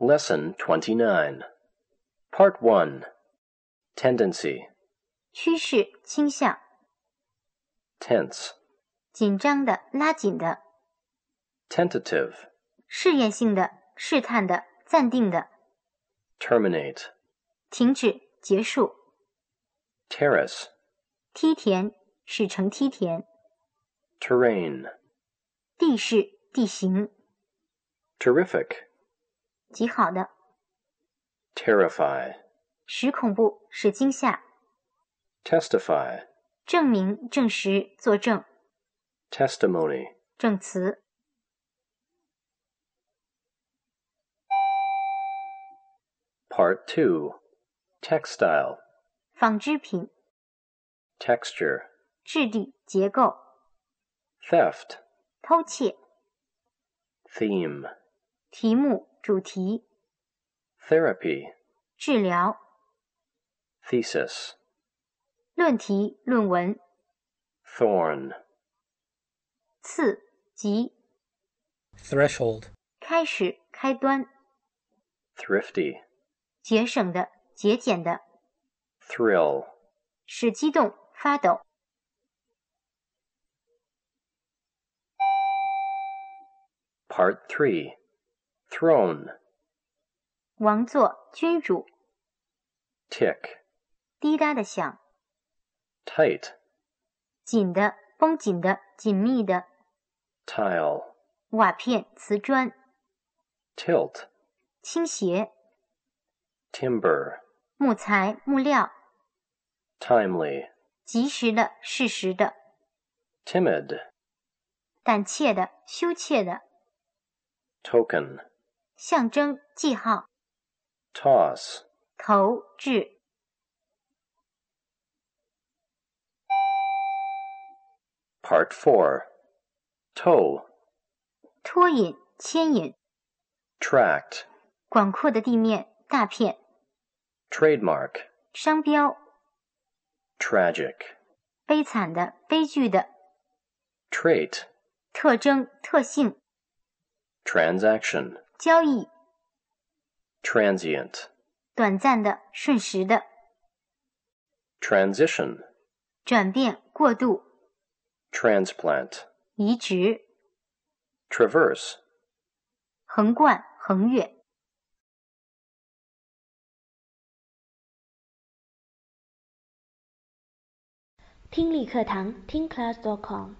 Lesson 29. Part 1. Tendency. 趋势、倾向。 Tense. 紧张的、拉紧的。 Tentative. 试验性的、试探的、暂定的。 Terminate. 停止、结束。 Terrace. 梯田，使成梯田。 Terrain. 地势、地形。 Terrific. 极好的。 Terrify. 使恐怖，使惊吓。 Testify. 证明、证实、作证。 Testimony. 证词。 Part 2. Textile. 纺织品。 Texture. 质地、结构。 Theft. 偷窃。 Theme. 题目、主题。 Therapy. 治疗。 Thesis. 论题、论文。 Thorn. 次、即。 Threshold. 开始、开端。 Thrifty. 节省的、节俭的。 Thrill. 使激动、发抖。 Part 3. Throne. 王座、君主。 Tick. 滴答的响。 Tight. 紧的、绷紧的、紧密的。 Tile. 瓦片、瓷砖。 Tilt. 倾斜。 Timber. 木材、木料。 Timely. 及时的、适时的。 Timid. 胆怯的、羞怯的。 Token. 象征、记号。 Toss. 投掷。 Part 4. Tow. 拖引、牵引。 Tract. 广阔的地面、大片。 Trademark. 商标。 Tragic. 悲惨的、悲剧的。 Trait. 特征、特性。 Transaction. 交易。 Transient. 短暂的、瞬时的。 Transition. 转变、过渡。 Transplant. 移植。 Traverse. 横贯、横越。 听力课堂听class.com